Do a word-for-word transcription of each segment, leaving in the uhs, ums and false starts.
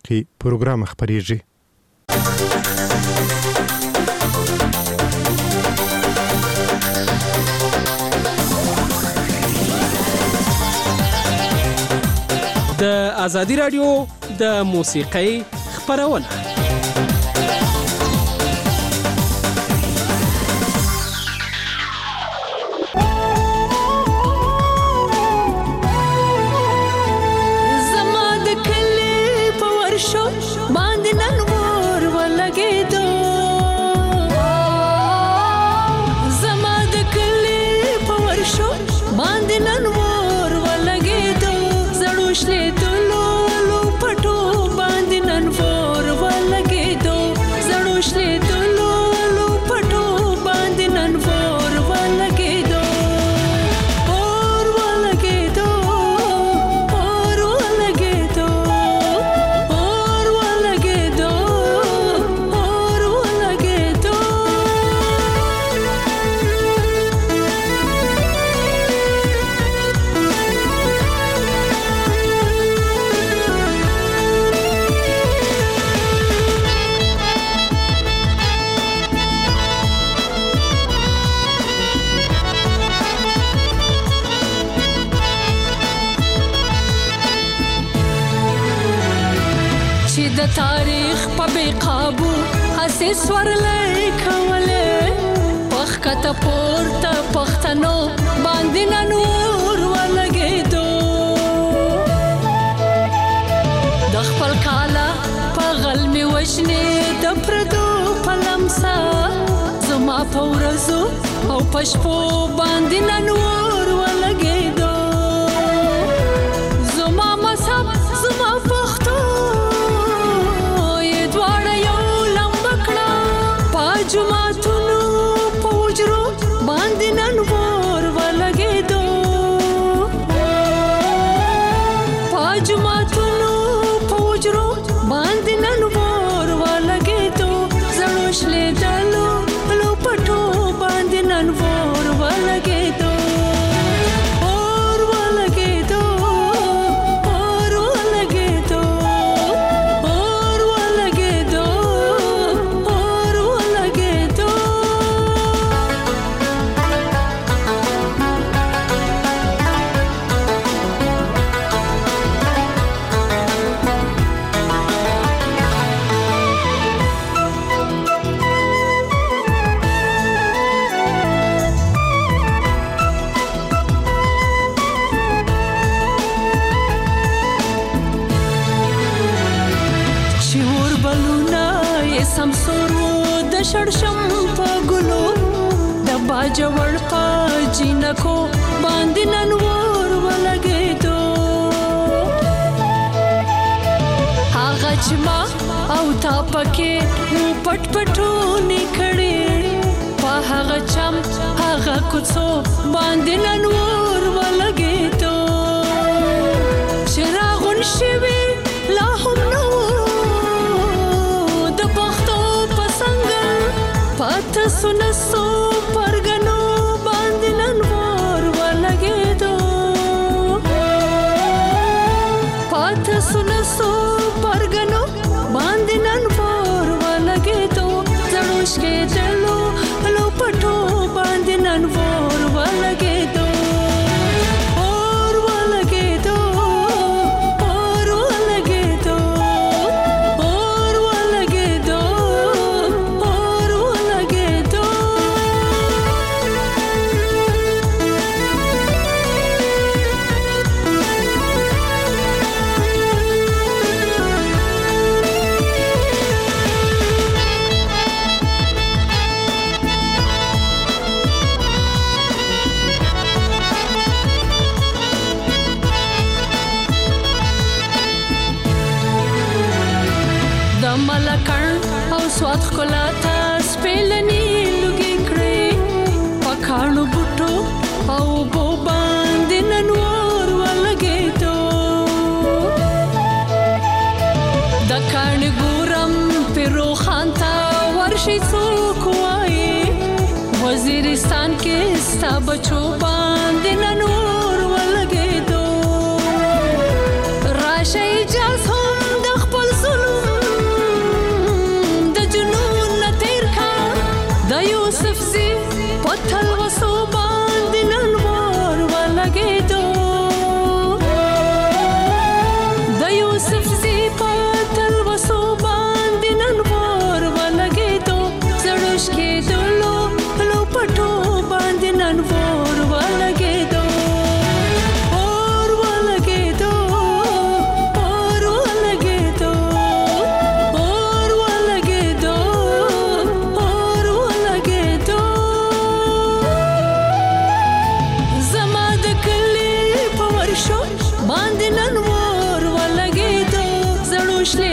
موسیقي پروګرام خپرېږي. د ازادي رادیو د موسیقۍ خپرونه. د تاریخ په بې قابو هسې سورلی کولی پخ کته پورته پښتنو باندې نن اور ولګېدو د خپل کاله په غل مې وژنې د پردو په لمسه زما په ورځو او په شپو باندې نن اور ولګېدو زما مذهب زما پښتو جماعتونو په وجرو باندې نن اور ولګېدو په جماعتونو په وجرو باندې نن اور ولګېدو زړو شلېدلو لو پټو باندې نن اور ولګېدو اور ولګېدو اور ولګېدو اور ولګېدو شړشم په ګلو د باجوړ په جنکو باندې نن اور ولګېدو هغه چې ما او تا پکې مو پټ پټو نکړې په هغه چم هغه کوڅو باندې نن اور ولګېدو چراغون شوي لا هم نو پاته سنسو پرګنو باندې نن اور ولګېدو پاته سنسو پرګنو باندې نن اور ولګېدو زړو شکېدلو لو پټو باندې نن اور ولګېدو اور ولګېدو اور ولګېدو اور ولګېدو سوات خلاتا سپیلنی لګي کړې پکانو بوټو او بو باندې نن اور ولګېدو د کان ګورم پیرو خانتا ورشي څوک وایي وزیرستان کې ستا بچو باندې نن اور ولګېدو راشه اجازه هم د خپل زلو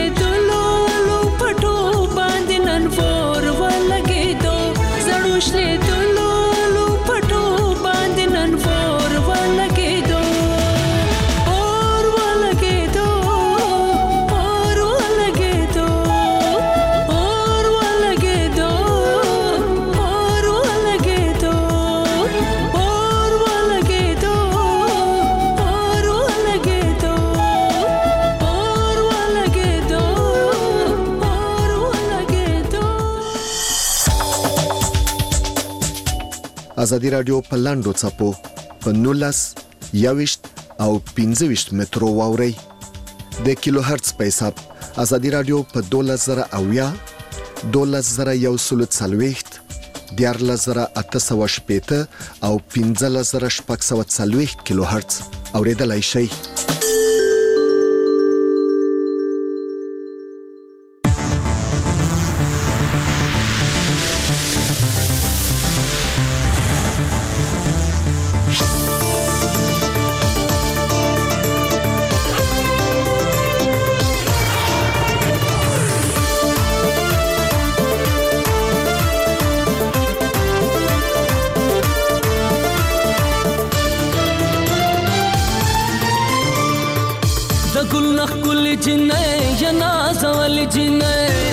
دلو لو پټو باندې نن ور ولګېدو زړو شلې دلو لو پټو باندې نن ور ولګېدو اور ولګېدو اور ولګېدو اور ولګېدو اور ولګېدو اور ولګېدو اور ولګېدو اور ولګېدو اور ولګېدو. ازادي رادیو په لاندو څپو په نولس یوشت او پنځه ویشت مترو واوري د کیلو هرتز په حساب ازادي رادیو په دولس زره اویا دولس زره یو سلو څلوېښت دیارلس زره اته سوه شپېته او پنځلس زره شپږ سوه څلوېښت کیلو هرتز اوریدلای شئ. گلنخ گل جنه یا نازول جنه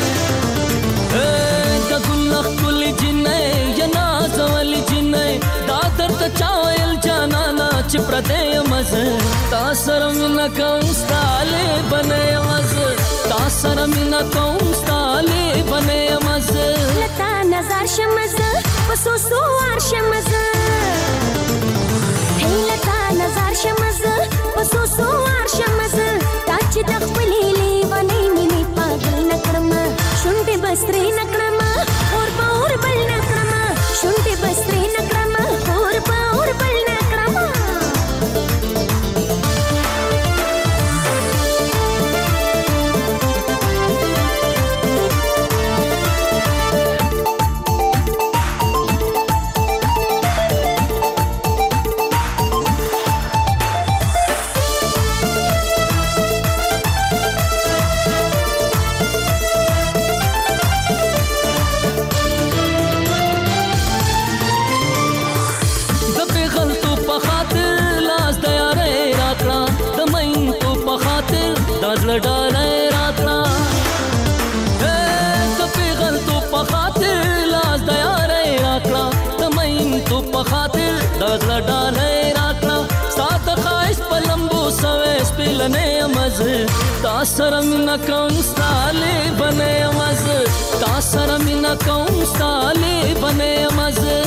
دا گلنخ گل جنه یا نازول جنه دا درد چاویل جانانا چپرده مزه تا سرمنا کونستاله بنه مزه تا سرمنا کونستاله بنه مزه لتا نظر شمزه پسو سوار شمزه هی لتا نظر شمزه پسو سوار شمزه چې د خپلې لیوانې مینې پاگل نکړم شونډې بسترې نکړم اور په اور بل نکړم شونډې بسترې نکړم اور په اور بل نکړم. ډاله راتلا د پیغل تو په خاطر لاس د یارې راتلا د مین تو په خاطر د ډاله راتلا سات خایس په لمبو سوې سپلنې مزه تا سره مینا کوم ستاله بنې مزه تا سره مینا کوم ستاله بنې مزه.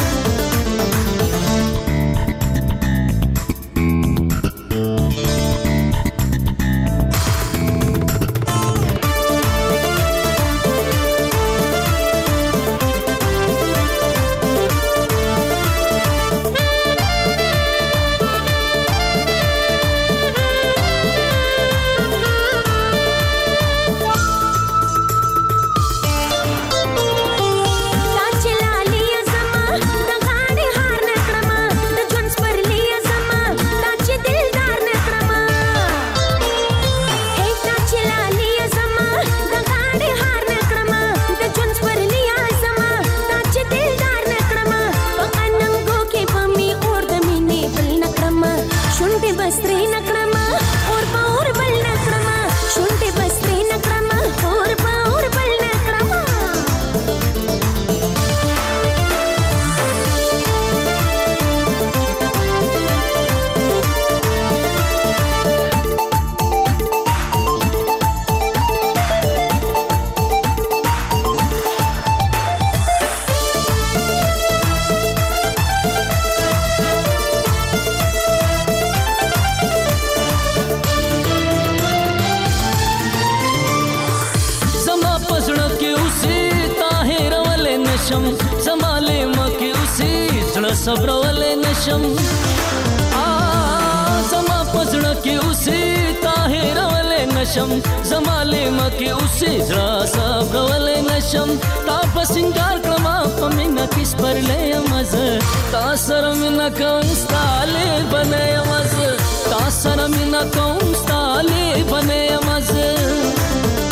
زماله مکه اوسې زړه صبرولې نشم ا زما پزړه کې اوسې طاهرولې نشم زماله مکه اوسې زړه صبرولې نشم تا په سنگار کړم په مینا کې سپرلې مزه تا سره مینا کوم ستاله بنې مزه تا سره مینا کوم ستاله بنې مزه.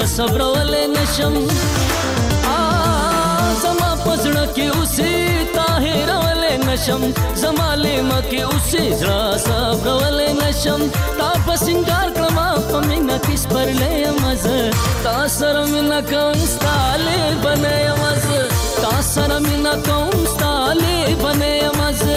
زړه صبرولې نشم زما پزړه کې اوسې تا هېرولې نشم زما لیمه کې اوسې زړه صبرولې نشم تا په سینګار کړم په مینه کې سپرلی یم زه تا سره مینه کوم ستا لیبنه یم زه تا سره مینه کوم ستا لیبنه یم زه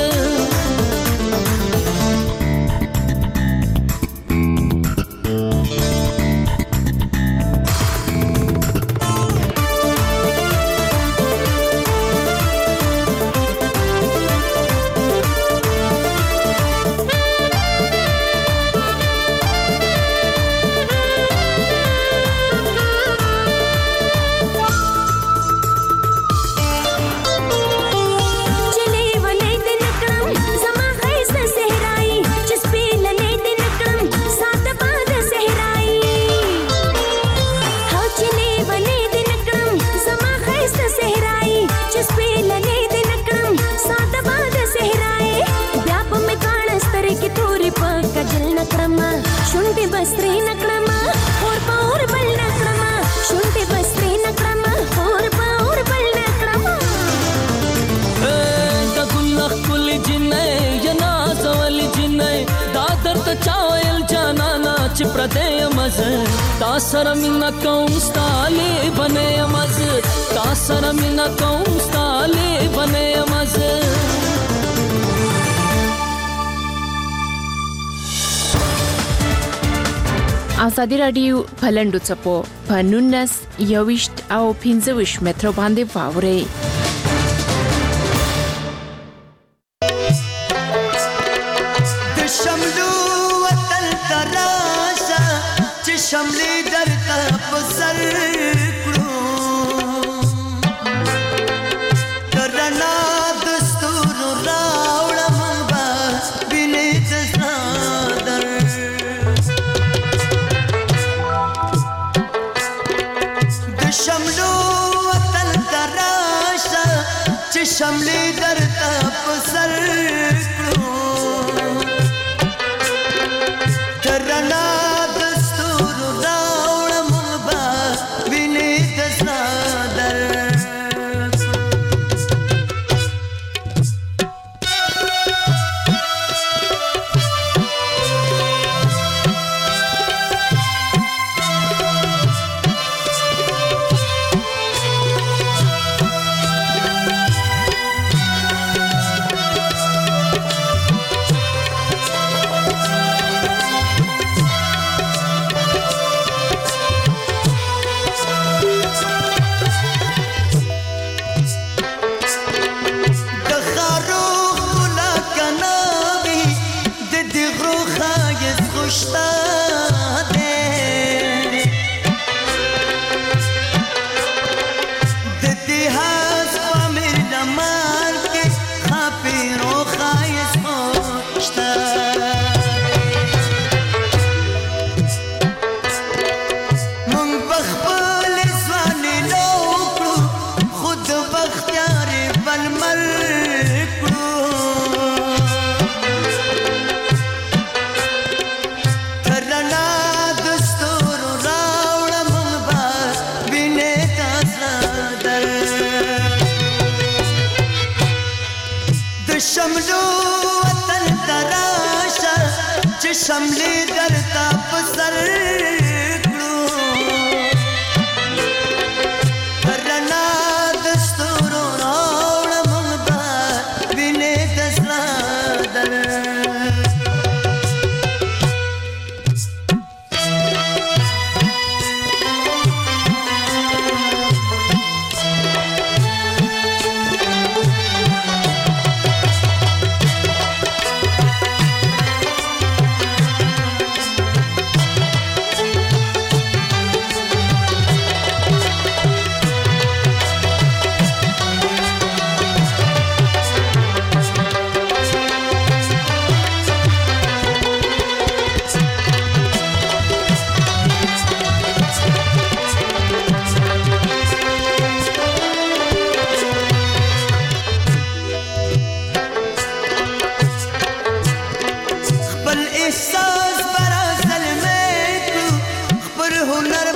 تا سره مینه کوم ستا لیبنه یم زه تا سره مینه کوم ستا لیبنه یم زه ازادي راډیو په لنډو څپو په نولس یوویشت او پنځه ویشت مترو باندې واورئ شملې درته په سر کړو کرنا دستور راوړم با بینې تزادر د شملو وطن تراشه چې شملې درته په سر کړو کرنا شملې درته په سر کړو رڼا د ستورو راوړم به وینې د زړه در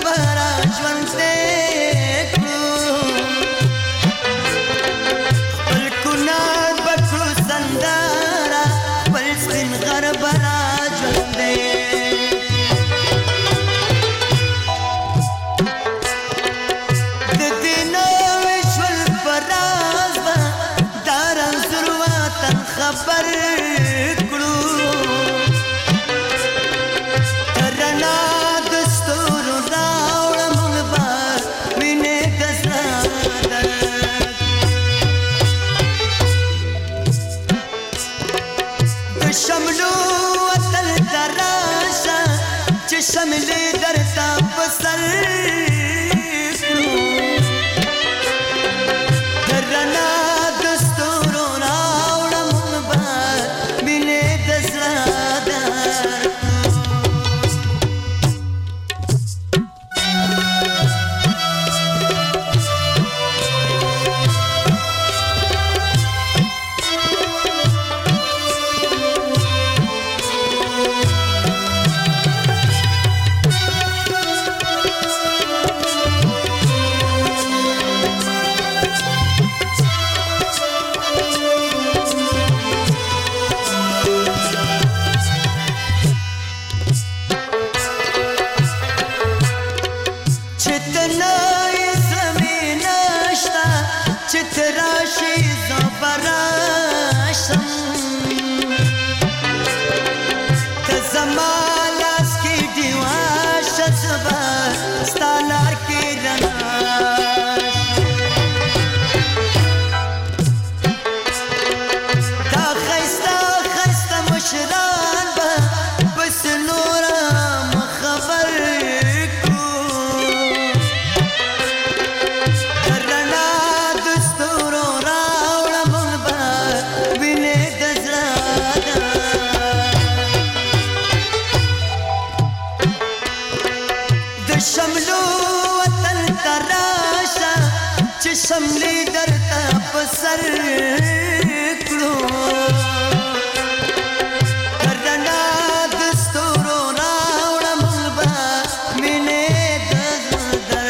برا ژوند دې خپل کنار بکړو سندره خپل سپین غر برا ژوند دې د دې نوې ژوند په راز به دا رنځور وطن خبر شملې درته په سر کړو د رڼا د ستورو راوړه موږ به مینې د زړه شملې درته په سر کړو رڼا د ستورو راوړه موږ به مینې د زړه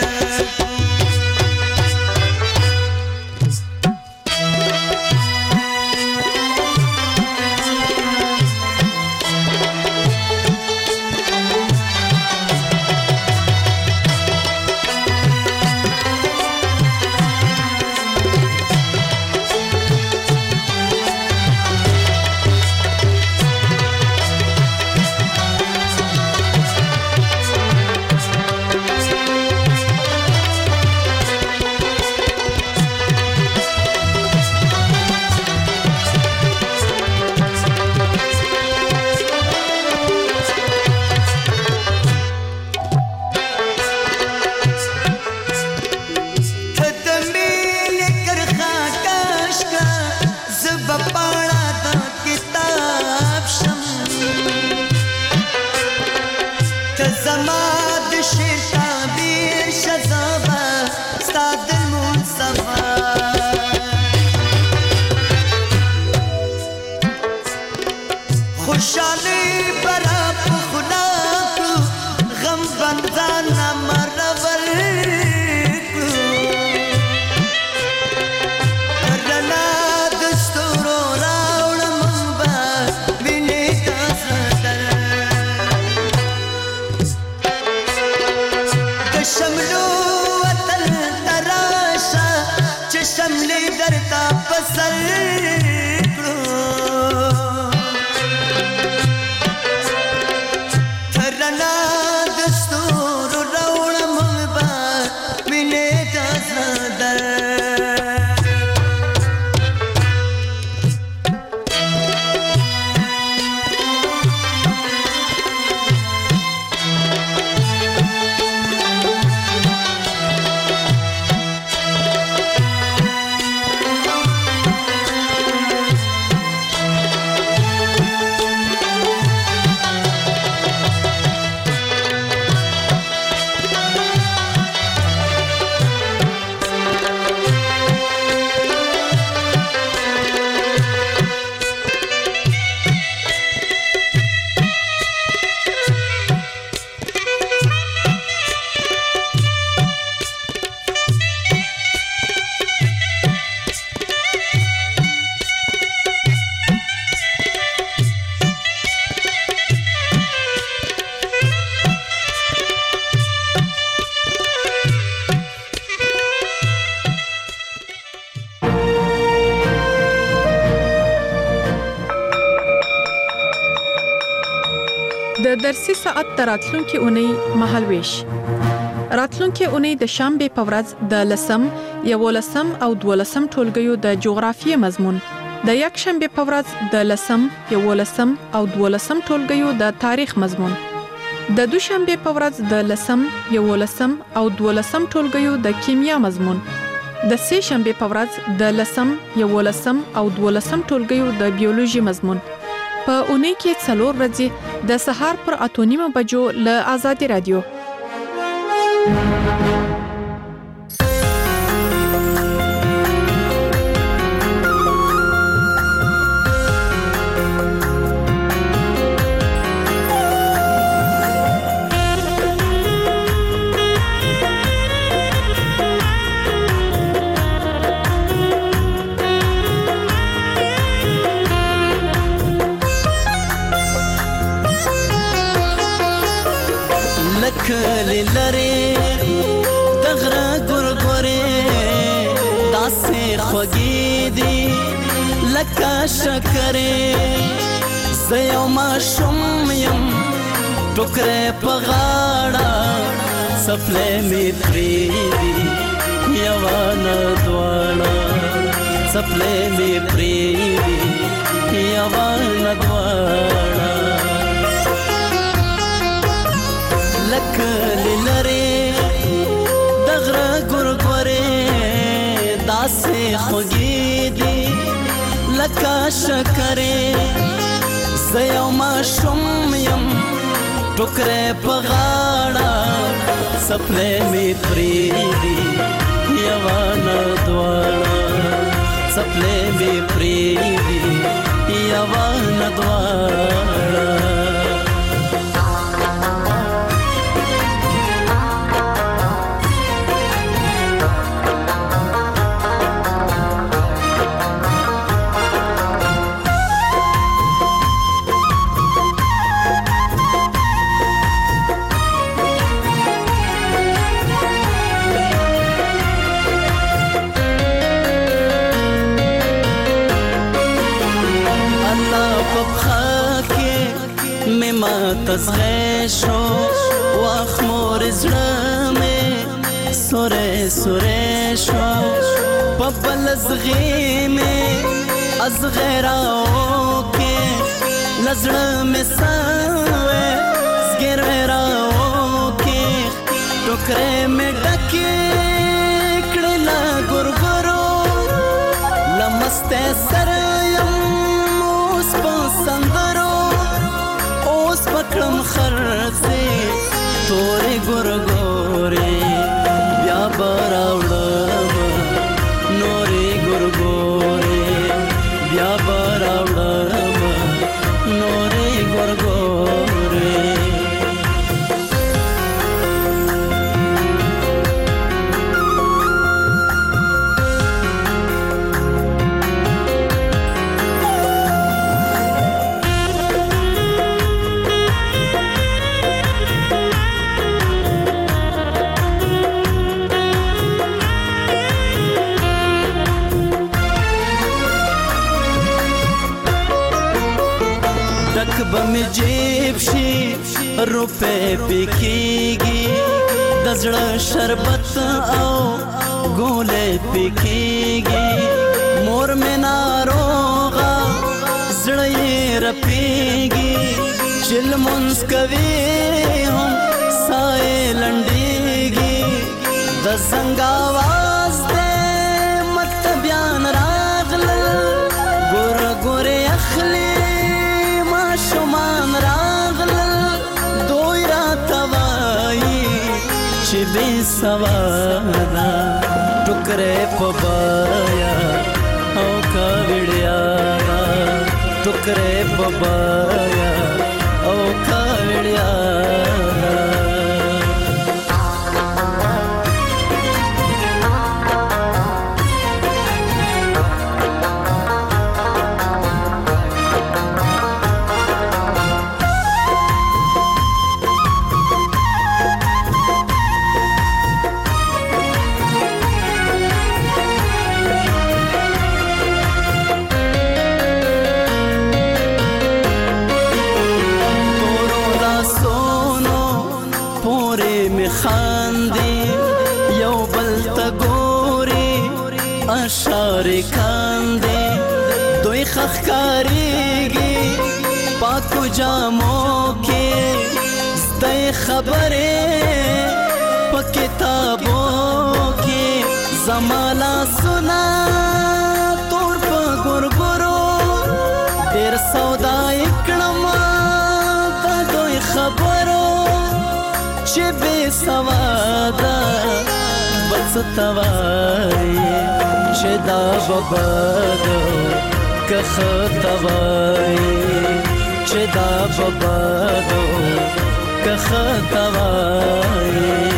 درسي ساعت د راتلونکي اونۍ مهالويش. راتلونکي اونۍ د شنبه په ورځ د لسم، یولسم او دولسم ټولګیو د جغرافیې مضمون، د یک شنبه په ورځ د لسم، یولسم او دولسم ټولګیو د تاریخ مضمون، د دوشنبه په ورځ د لسم، یولسم او دولسم ټولګیو د کیمیا مضمون، د سه شنبه په ورځ د لسم، یولسم او دولسم ټولګیو د بیولوژي مضمون. په اونۍ کې څلور ورځې د سهار پر اته نیمه بجو له آزادي رادیو. کلی لری دغره ګورګورې داسې خوږې دي لکه شکرې، زه یو ماشوم یم ټوکرې په غاړه څپلۍ مې پرېږدي یوه نه دواړه، څپلۍ مې پرېږدي یوه نه دواړه. لکلی لری دغره ګورګورې داسې خوږې دي لکه شکرې، زه یو ماشوم یم ټوکرې په غاړه څپلۍ مې پرېږدي یوه نه دواړه، څپلۍ مې پرېږدي یوه نه دواړه. تزغه شو واخ مور زړه مې سوره سوره شو په بل زغې مې از غیراو کې لزړه مې سوې زګر راو کې ټوکرې مې ډکې کړې لا ګورګورو لمسته سر یم اوس په سندرو پکړم خرڅې تورې ګورګورې بیا به راوړم نورې ګورګورې بیا به راوړم نورې ګورګورې. بمی جیب شي روپے پکېږي د زړه شربت او ګولې پکېږي مور مې ناروغه زړه یې رپېږي چې لمونځ کوي هم ساه یې لنډېږي د زنګ اواز دی مکتبیان راغلل ګوره ګورې اخلي شمان راغلل دوی راته وایي چې بې سواده ټوکرې په بایا او کاوړیا ټوکرې په بایا او کاوړیا. اشاره کاندې دوی خخکاریږي پاکو جامو کې زده خبره په کتابو کې زمالا سنا تور په ګورګورو ډېر سودا کړم په دوی خبرو چې بې سواده بس توای چې دا ببادو که خطوای چې دا ببادو که خطوای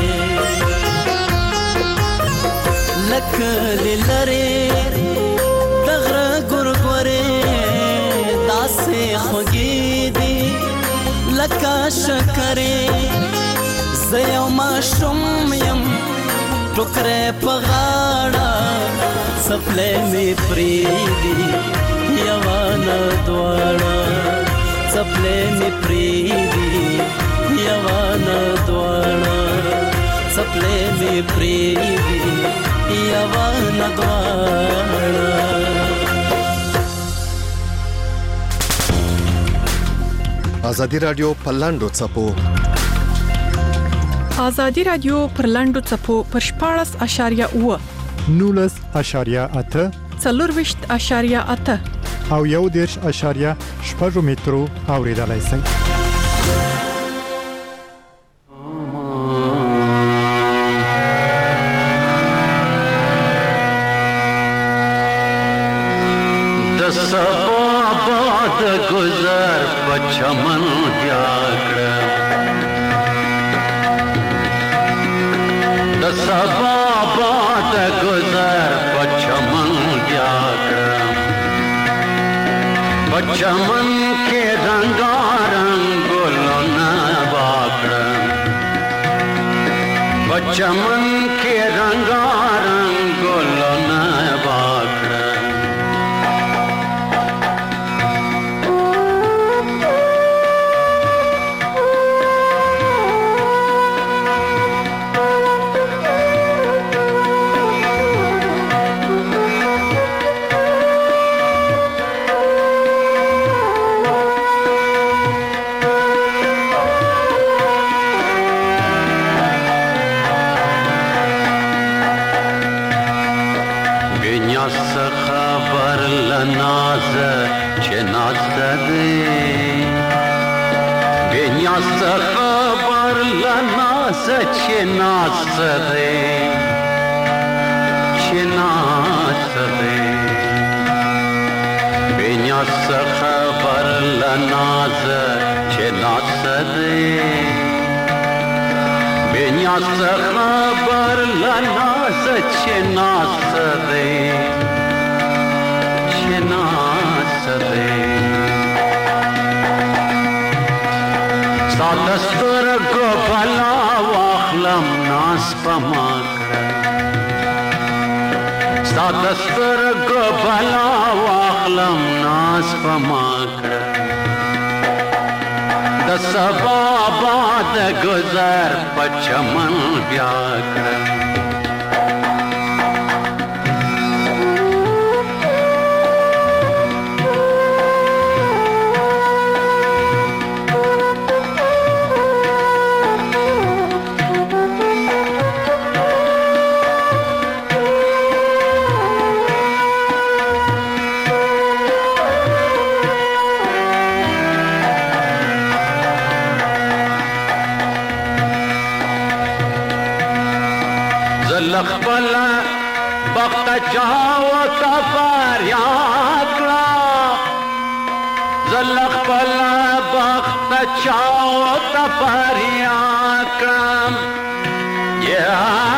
لکه للری دغره ګورګورې داسې خوږې دي لکه شکرې زه یو ماشوم یم ټوکرې په غاړه څپلۍ مې پرېږدي یوانه دواړه څپلۍ مې پرېږدي یوانه دواړه څپلۍ مې پرېږدي یوانه دواړه. ازادي رادیو په لاندو څپو ازادي رادیو پر لاندو څپو پر شپاړس اشاریه اوه نولس اشاریه اته څلورویشت اشاریه اته او یو دېرش اشاریه شپږ مترو اوریدلای شئ. د سبا باد گذر په چمن بیا کړم د سبا باد گذر په چمن بیا کړم په چمن کې رنگارنګ ګلونه واکړم په چمن کې رنگارنګ ګلونه واکړم خبر لناز چه ناز ده چه ناز ده بینیاز خبر لناز چه ناز ده بینیاز خبر لناز چه ناز ده چه ناز ده دستور کو بلا واخلم ناس پما کړه ستا دستور کو بلا واخلم ناس پما کړه د سبا باد گذر په چمن بیا کړه خپل بخت چاو تفر یاد کړه زل خپل بخت چاو تفر یاد کړم یا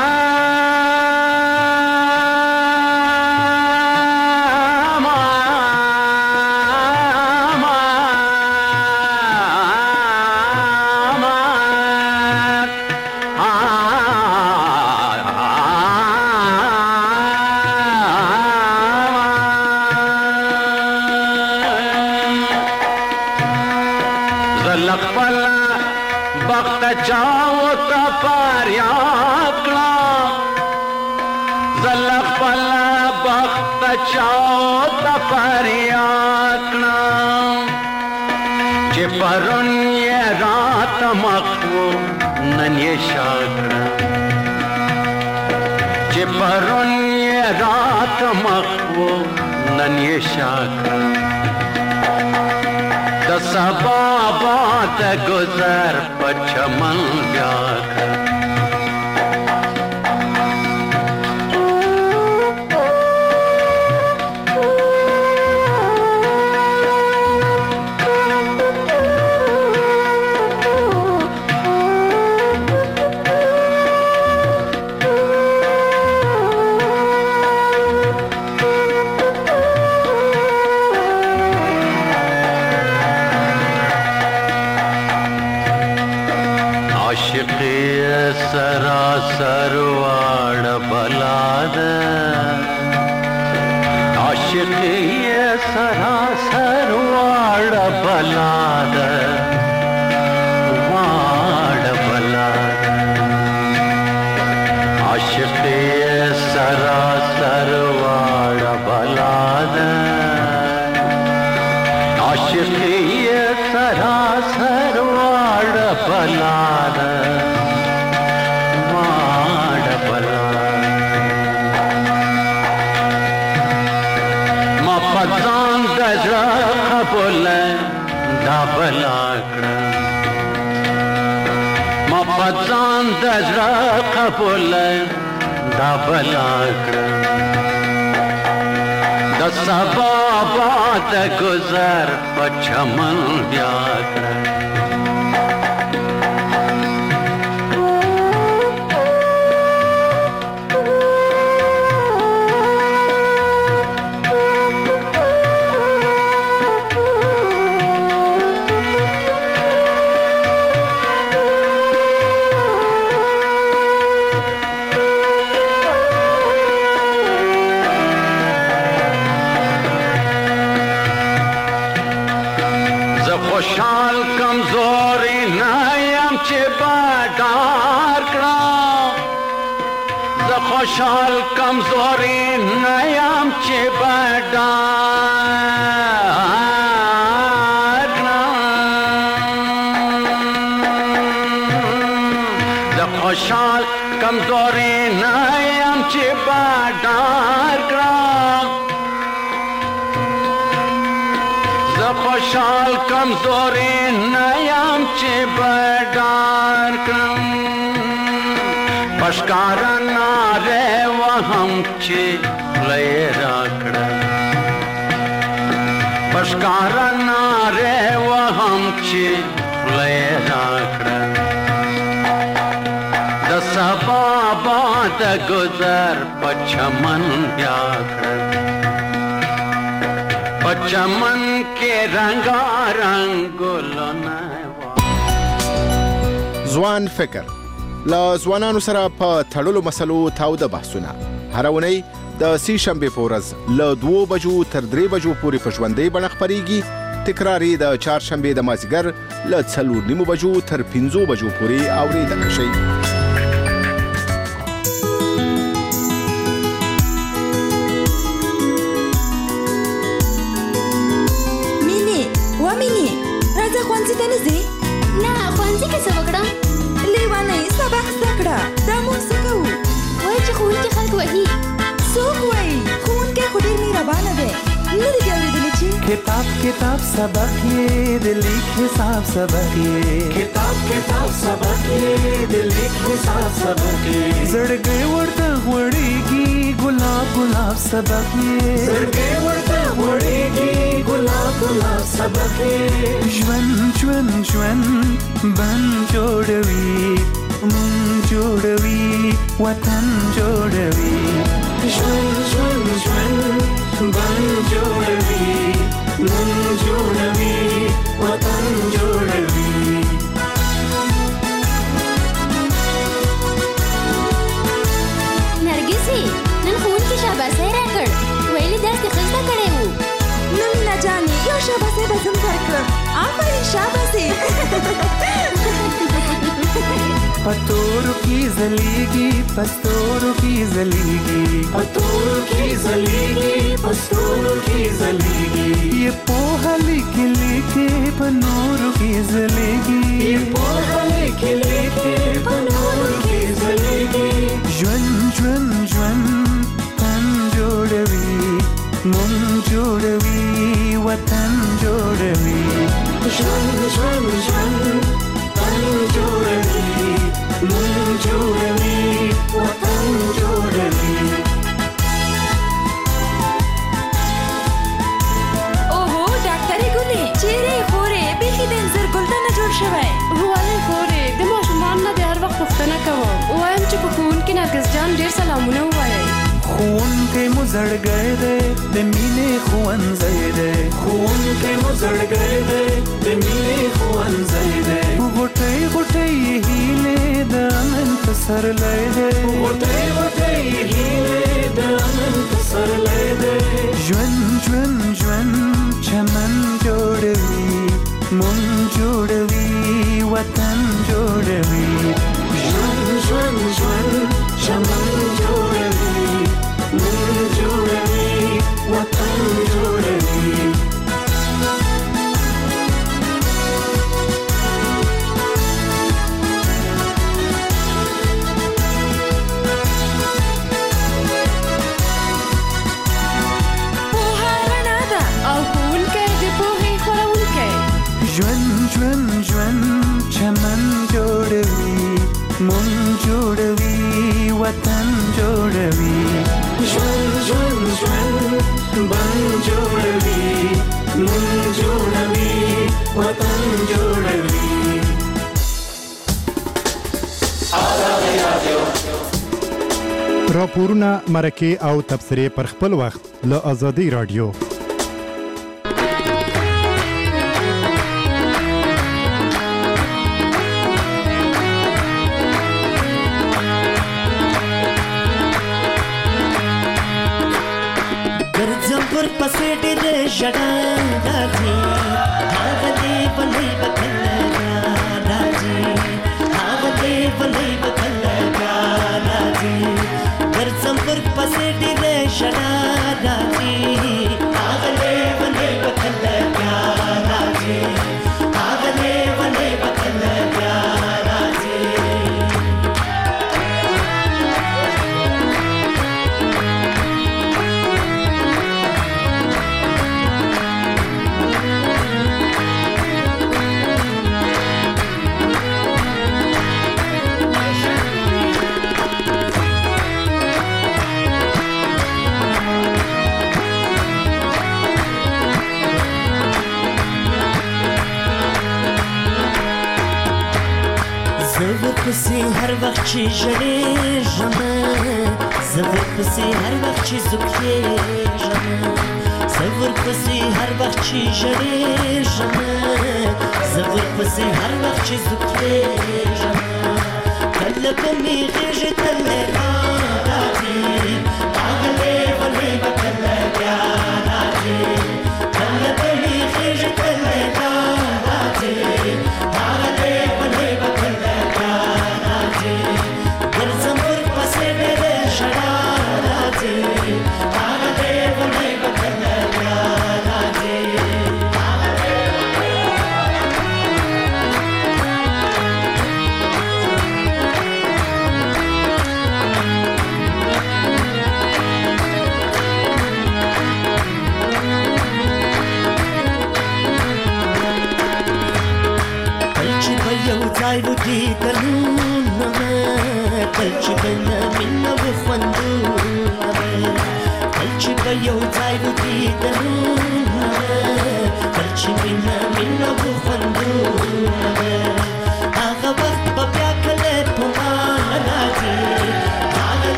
چاو تا پاریا کلا زل خپل بچاو ته فریاد کړم چې پرون یې راته مخ و نن یې شا کړم چې پرون یې راته مخ و نن یې شا کړم د سبا باد گذر په چمن بیا کړم سراسر واړ بلاد عاشق یې سراسر واړ بلاد واړ بلاد عاشق یې سراسر واړ بلاد عاشق یې سراسر واړ بلاد دا بلا کړم ما پځان د زړه قبول دا بلا کړم د سبا باد گذر په چمن بیا کړم خوشحال کمزوری نایم چې بادار کړم زه خوشحال کمزوری نایم چې بادار کړم زه خوشحال کمزوری نایم چې بادار کړم خوشحال کمزوری نیم چې بډار کړم پشکارا ناره وهم چې لې راکړم پشکارا ناره وهم چې لې راکړم د سبا باد گذر په چمن بیا کړم چمن کې رنگا رنگ ګلونه ځوان فکر لا ځوانانو سره په تړلو مسلو تاوده بحثونه هر اونۍ د سې شنبې په ورځ له دوو بجو تر درې بجو پورې په ژوندۍ بڼه خپرېږي تکراري د چهارشنبې د مازدیګر له څلور نیمو بجو تر پنځو بجو پورې اورېدلی شئ किताब किताब सबक ये दिल हिसाब सबक ये किताब किताब सबक ये दिल हिसाब सबक ये जड़गे वड़ता वड़ेगी गुलाब गुलाब सबक ये जड़गे वड़ता वड़ेगी गुलाब गुलाब सबक ये ज्वन ज्वन ज्वन बन जोड़वी मन जोड़वी वतन जोड़वी ज्वन ज्वन ज्वन बन जोड़वी मन जोड़वी वतन जोड़वी नरगिसी नन खून की शाबाशी राकड़ वेली दर्स खस्ता करे हूँ नन न जाने यो शाबाशी बसम करकर आफरी शाबाशी पतोरू की जलेगी पस्तोरू की जलेगी पतोरू की जलेगी पस्तोरू की जलेगी ये पोहा लिखे लिखे पनोरू की जलेगी ये पोहा लिखे लिखे पनोरू की जलेगी ज्वन ज्वन ज्वन तन जोड़वी मुंग जोड़वी वतन जोड़वी ज्वन ज्वन ज्वन तन जोड़वी मुंग जोड़वी वतन जोड़वी ओहो डाक्टरी गुली चेहरे खोरे बेखी दنزر ګلدانه جوړ شوی والله خورې د ماشومان نه د هر وخت پوښتنه کوم وایم چې په ښوونکي نرګس جان ډېر سلامونه ووایئ ښوونکی مو زړګی دی د مینې ښوونځی دی ښوونکی مو زړګی دی د مینې ښوونځی دی غوټۍ غوټۍ یې هیلې د امن پسرلی دی غوټۍ غوټۍ یې هیلې د امن پسرلی دی ژوند ژوند ژوند چمن جوړوي مونږ جوړوي وطن جوړوي ژوند ژوند ژوند چمن جوړوي مونږ جوړوي وطن جوړوي ژوند ژوند ژوند چمن جوړوي مونږ جوړوي وطن جوړوي ژوند ژوند ژوند بن جوړوي مونږ جوړوي وطن جوړوي راپورونه مرکه او تبصرې پر خپل وخت له آزادي رادیو پسې ډېرې ژړا راځي هغه دې بلې بکله راځي هغه دې بلې بکله راځي ګرځم پر پسې ډېرې ژړا راځي هغه دې بلې بکله راځي هغه دې بلې بکله راځي زور پسې هر وخت چې ژړېږم زور پسې هر وخت چې زوکېږم زور پسې هر وخت چې ژړېږم زور پسې هر وخت چې زوکېږم کله به مې غېږې ته لیلا راځي راغلې ولې به کله بیا راځي کله به مې غېږې ته لیلا راځي راغلې ولې به کله ګرځم ورپسې ډېرې ژړا راځي هغه دې ولې به کله بیا راځي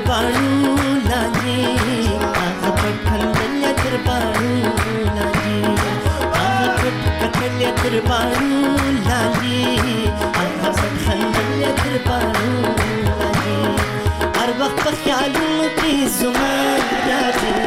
بانو لاندې هغه پټ خندل تر بانو لاندې هغه پټ کتل تر بانو لاندې هغه پټ خندل تر بانو لاندې هر وخت په خیالونو کې زما راځي